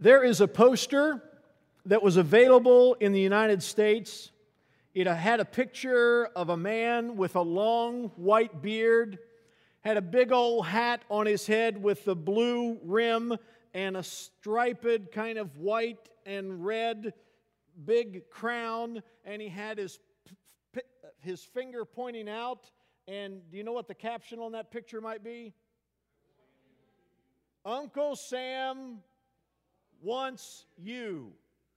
There is a poster that was available in the United States. It had a picture of a man with a long white beard, had a big old hat on his head with the blue rim and a striped kind of white and red big crown, and he had his finger pointing out. And do you know what the caption on that picture might be? Uncle Sam wants you.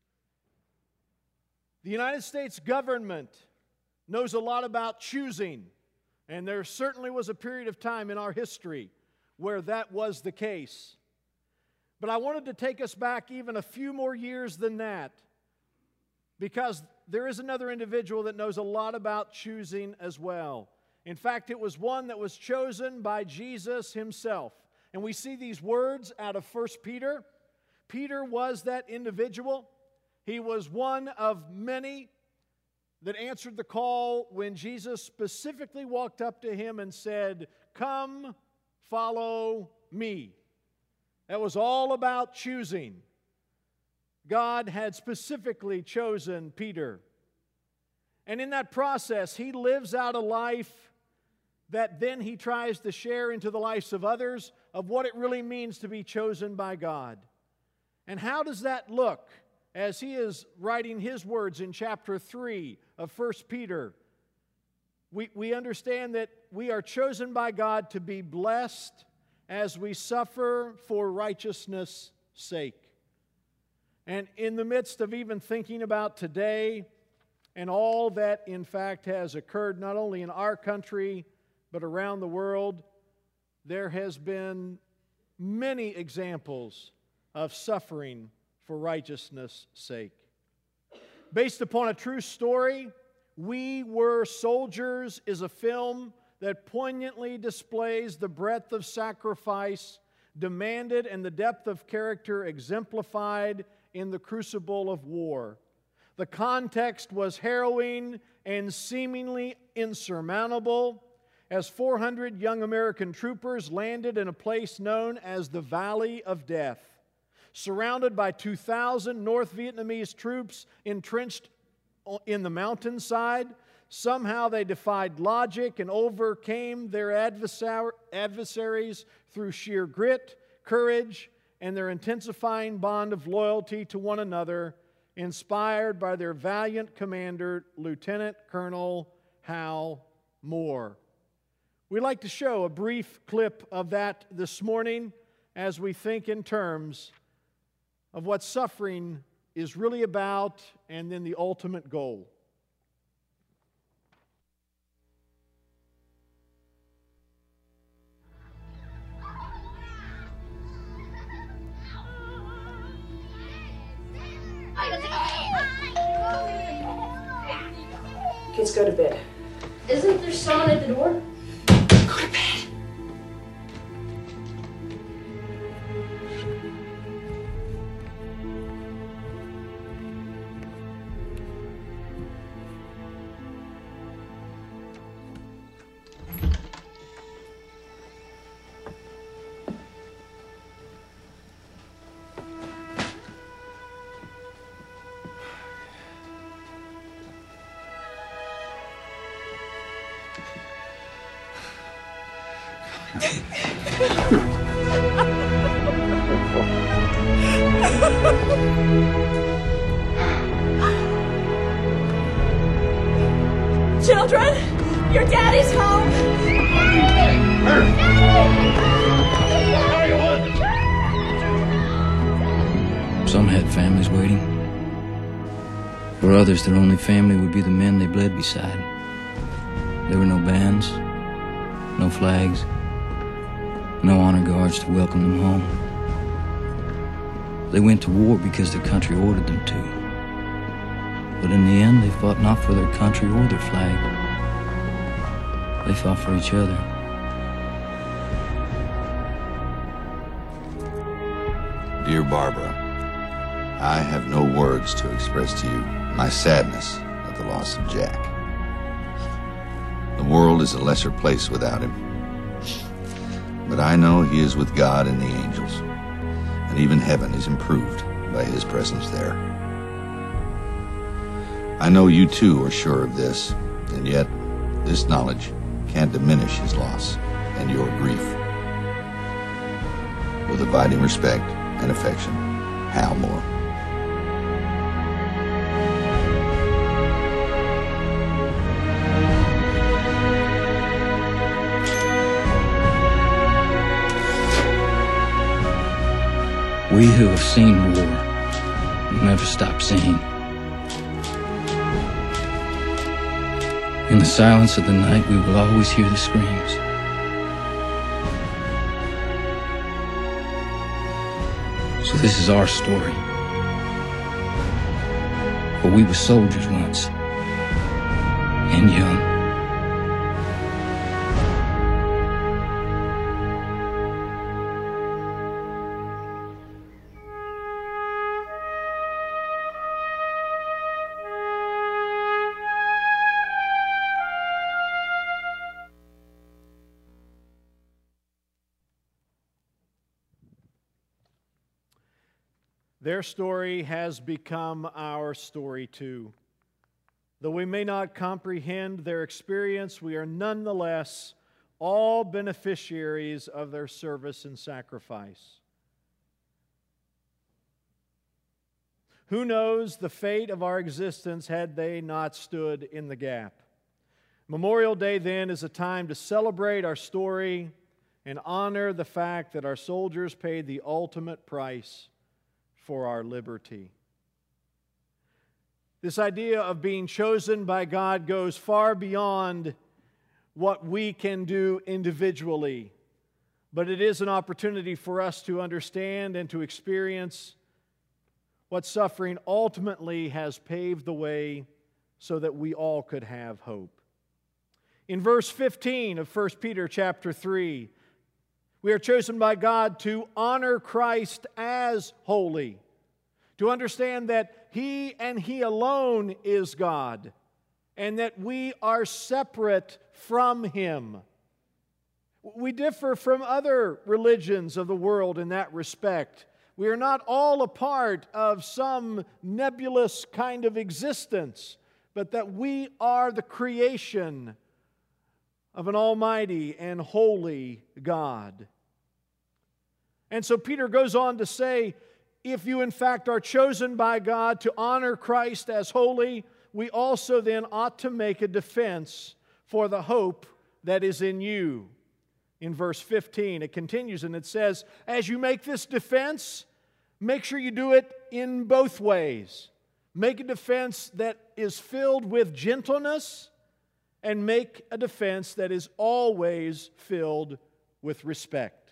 The United States government knows a lot about choosing, and there certainly was a period of time in our history where that was the case. But I wanted to take us back even a few more years than that, because there is another individual that knows a lot about choosing as well. In fact, it was one that was chosen by Jesus himself. And we see these words out of 1 Peter. Peter was that individual. He was one of many that answered the call when Jesus specifically walked up to him and said, "Come, follow me." That was all about choosing. God had specifically chosen Peter. And in that process, he lives out a life that then he tries to share into the lives of others of what it really means to be chosen by God. And how does that look as he is writing his words in chapter 3 of 1 Peter? We understand that we are chosen by God to be blessed as we suffer for righteousness' sake. And in the midst of even thinking about today and all that in fact has occurred not only in our country but around the world, there has been many examples of suffering for righteousness' sake. Based upon a true story, We Were Soldiers is a film that poignantly displays the breadth of sacrifice demanded and the depth of character exemplified in the crucible of war. The context was harrowing and seemingly insurmountable as 400 young American troopers landed in a place known as the Valley of Death. Surrounded by 2,000 North Vietnamese troops entrenched in the mountainside, somehow they defied logic and overcame their adversaries through sheer grit, courage, and their intensifying bond of loyalty to one another, inspired by their valiant commander, Lieutenant Colonel Hal Moore. We'd like to show a brief clip of that this morning as we think in terms of what suffering is really about and then the ultimate goal. Kids, go to bed. Isn't there someone at the door? Go to bed. Children, your daddy's home. Some had families waiting. For others, their only family would be the men they bled beside. There were no bands, no flags, no honor guards to welcome them home. They went to war because their country ordered them to. But in the end, they fought not for their country or their flag. They fought for each other. Dear Barbara, I have no words to express to you my sadness at the loss of Jack. The world is a lesser place without him. But I know he is with God and the angels, and even heaven is improved by His presence there. I know you too are sure of this, and yet this knowledge can't diminish His loss and your grief. With abiding respect and affection, Hal Moore. We who have seen war will never stop seeing. In the silence of the night, we will always hear the screams. So this is our story. For we were soldiers once, and young. Their story has become our story too. Though we may not comprehend their experience, we are nonetheless all beneficiaries of their service and sacrifice. Who knows the fate of our existence had they not stood in the gap? Memorial Day, then, is a time to celebrate our story and honor the fact that our soldiers paid the ultimate price for our liberty. This idea of being chosen by God goes far beyond what we can do individually, but it is an opportunity for us to understand and to experience what suffering ultimately has paved the way so that we all could have hope. In verse 15 of 1 Peter chapter 3, we are chosen by God to honor Christ as holy, to understand that He and He alone is God, and that we are separate from Him. We differ from other religions of the world in that respect. We are not all a part of some nebulous kind of existence, but that we are the creation of an almighty and holy God. And so Peter goes on to say, if you in fact are chosen by God to honor Christ as holy, we also then ought to make a defense for the hope that is in you. In verse 15, it continues and it says, as you make this defense, make sure you do it in both ways. Make a defense that is filled with gentleness, and make a defense that is always filled with respect.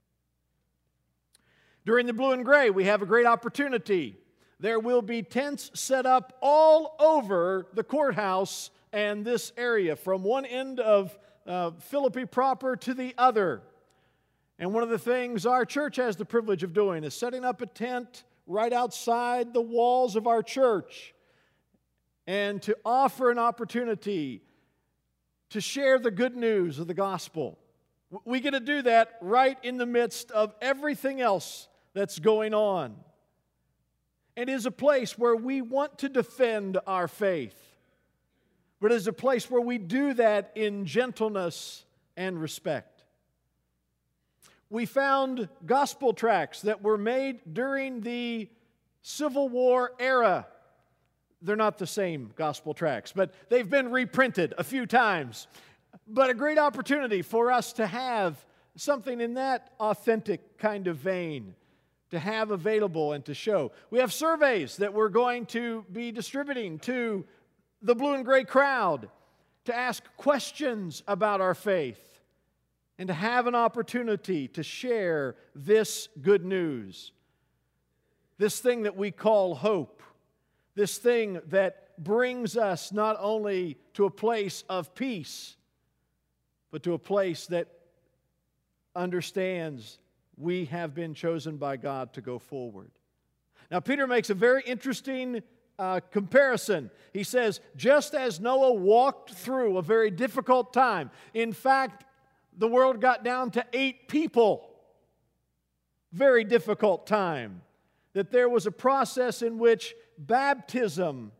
During the Blue and Gray, we have a great opportunity. There will be tents set up all over the courthouse and this area, from one end of Philippi proper to the other. And one of the things our church has the privilege of doing is setting up a tent right outside the walls of our church and to offer an opportunity to share the good news of the gospel. We get to do that right in the midst of everything else that's going on. It is a place where we want to defend our faith, but it is a place where we do that in gentleness and respect. We found gospel tracts that were made during the Civil War era. They're not the same gospel tracts, but they've been reprinted a few times. But a great opportunity for us to have something in that authentic kind of vein to have available and to show. We have surveys that we're going to be distributing to the Blue and Gray crowd to ask questions about our faith and to have an opportunity to share this good news, this thing that we call hope, this thing that brings us not only to a place of peace, but to a place that understands we have been chosen by God to go forward. Now, Peter makes a very interesting comparison. He says, just as Noah walked through a very difficult time, in fact, the world got down to 8 people. Very difficult time that there was a process in which baptism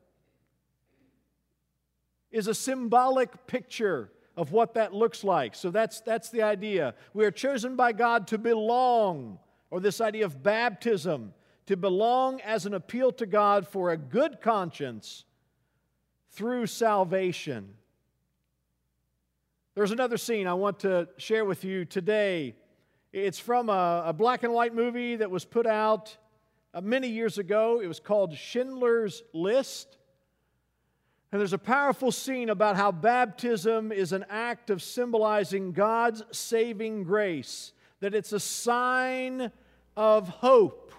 is a symbolic picture of what that looks like. So that's the idea. We are chosen by God to belong, or this idea of baptism, to belong as an appeal to God for a good conscience through salvation. There's another scene I want to share with you today. It's from a black and white movie that was put out many years ago. It was called Schindler's List. And there's a powerful scene about how baptism is an act of symbolizing God's saving grace, that it's a sign of hope.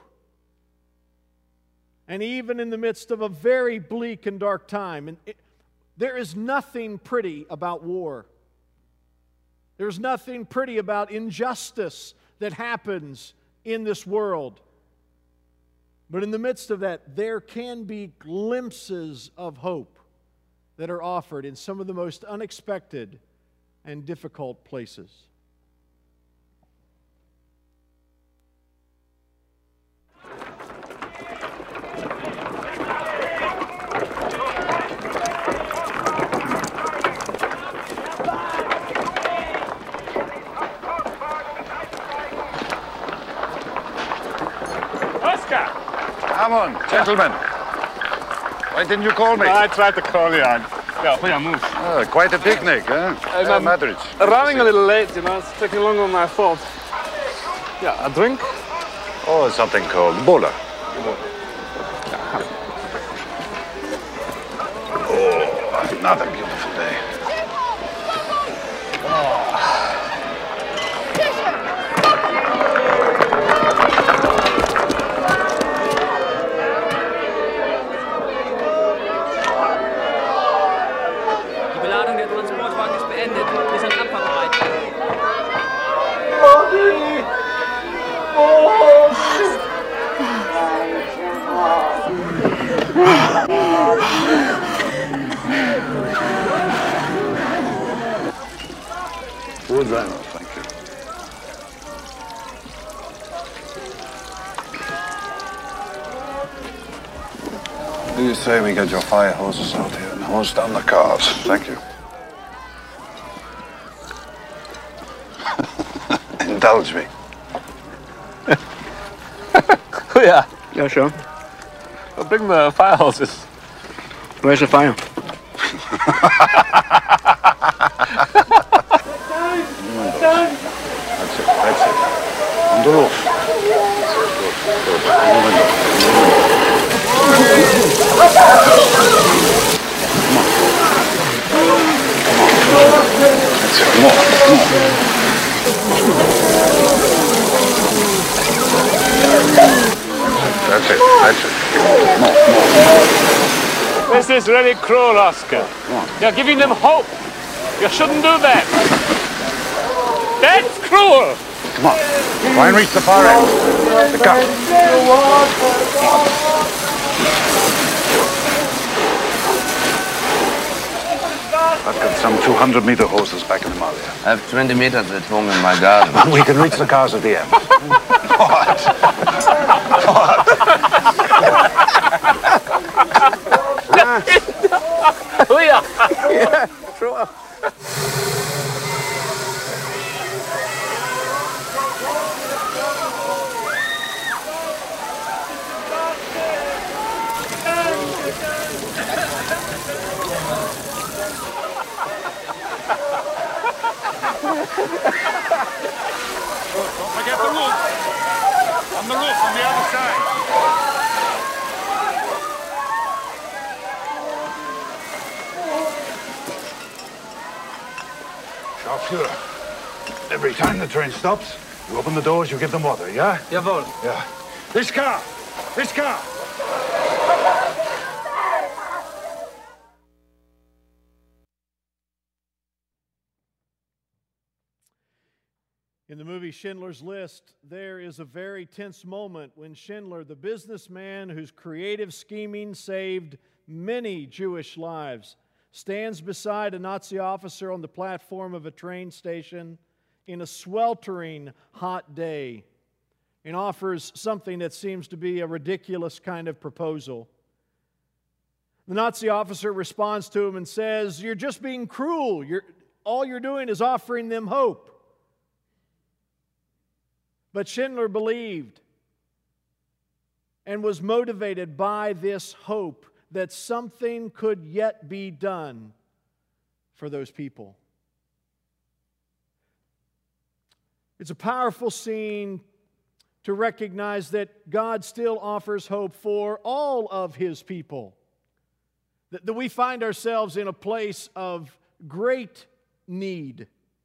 And even in the midst of a very bleak and dark time, there is nothing pretty about war. There's nothing pretty about injustice that happens in this world. But in the midst of that, there can be glimpses of hope that are offered in some of the most unexpected and difficult places. Oscar! Come on, gentlemen. Why didn't you call me? I tried to call you on. Yeah, please move. Oh, quite a picnic, huh? I'm Madrid. Running a little late, you know. It's taking longer than I thought. Yeah, a drink? Oh, something cold. Bola. Oh, another beautiful day. Die Beladung der Transportwagen ist beendet. Wir sind abfahrbereit. Wood Rhino, thank you. Do you say we get your fire hoses out here and hose down the cars? Thank you. Indulge me. Oh, yeah. Yeah, sure. Well, bring the fire hoses. Where's the fire? That's it. On the roof. That's it. More. That's it. More. This is really cruel, Oscar. You're giving them hope. You shouldn't do that. That's cruel. Come on. Try and reach the far end. The gun. I've got some 200-meter hoses back in the Malia. I have 20 meters at home in my garden. We can reach the cars at the end. What? Oh, yeah. Yeah, sure. Don't forget the roof. On the roof, on the other side. Chauffeur, every time the train stops, you open the doors, you give them water, yeah? Jawohl. Yeah. This car! This car! In the movie Schindler's List, there is a very tense moment when Schindler, the businessman whose creative scheming saved many Jewish lives, stands beside a Nazi officer on the platform of a train station in a sweltering hot day. and offers something that seems to be a ridiculous kind of proposal. The Nazi officer responds to him and says, "You're just being cruel. All you're doing is offering them hope." But Schindler believed and was motivated by this hope that something could yet be done for those people. It's a powerful scene to recognize that God still offers hope for all of His people. That we find ourselves in a place of great need.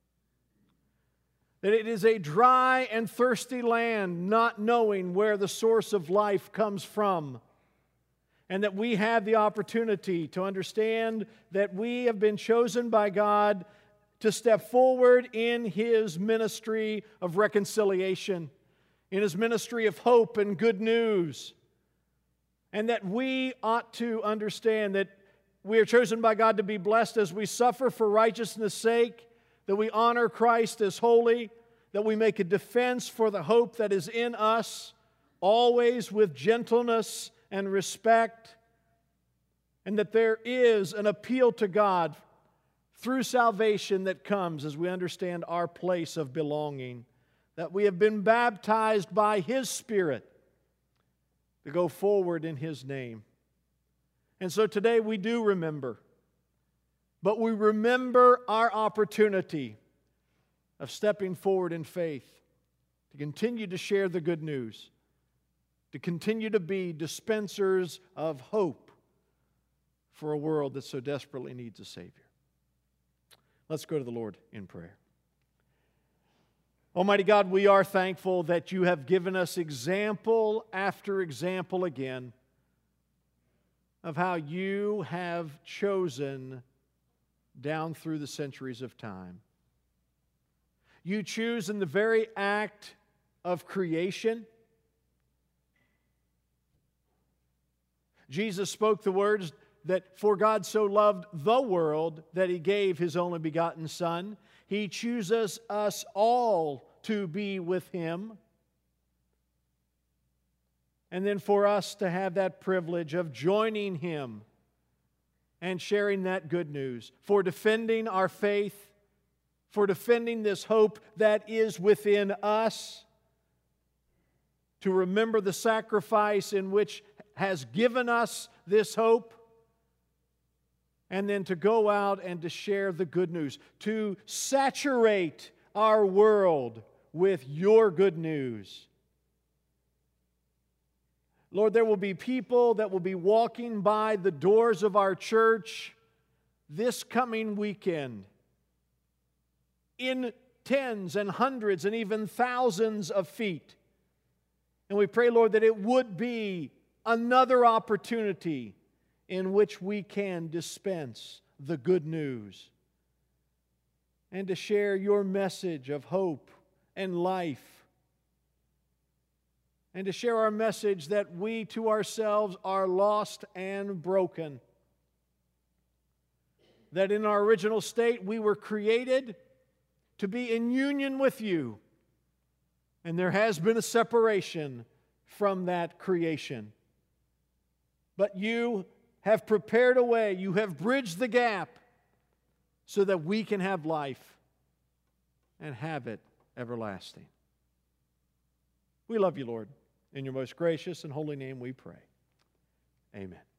That it is a dry and thirsty land, not knowing where the source of life comes from. And that we have the opportunity to understand that we have been chosen by God to step forward in His ministry of reconciliation, in His ministry of hope and good news. And that we ought to understand that we are chosen by God to be blessed as we suffer for righteousness' sake, that we honor Christ as holy, that we make a defense for the hope that is in us, always with gentleness and respect, and that there is an appeal to God through salvation that comes as we understand our place of belonging, that we have been baptized by His Spirit to go forward in His name. And so today we do remember, but we remember our opportunity of stepping forward in faith to continue to share the good news, to continue to be dispensers of hope for a world that so desperately needs a Savior. Let's go to the Lord in prayer. Almighty God, we are thankful that You have given us example after example again of how You have chosen down through the centuries of time. You choose in the very act of creation. Jesus spoke the words that for God so loved the world that He gave His only begotten Son. He chooses us all to be with Him. And then for us to have that privilege of joining Him and sharing that good news, for defending our faith, for defending this hope that is within us, to remember the sacrifice in which has given us this hope, and then to go out and to share the good news, to saturate our world with Your good news. Lord, there will be people that will be walking by the doors of our church this coming weekend in tens and hundreds and even thousands of feet. And we pray, Lord, that it would be another opportunity in which we can dispense the good news and to share Your message of hope and life, and to share our message that we to ourselves are lost and broken, that in our original state we were created to be in union with You, and there has been a separation from that creation. But You have prepared a way, You have bridged the gap so that we can have life and have it everlasting. We love You, Lord. In Your most gracious and holy name we pray. Amen.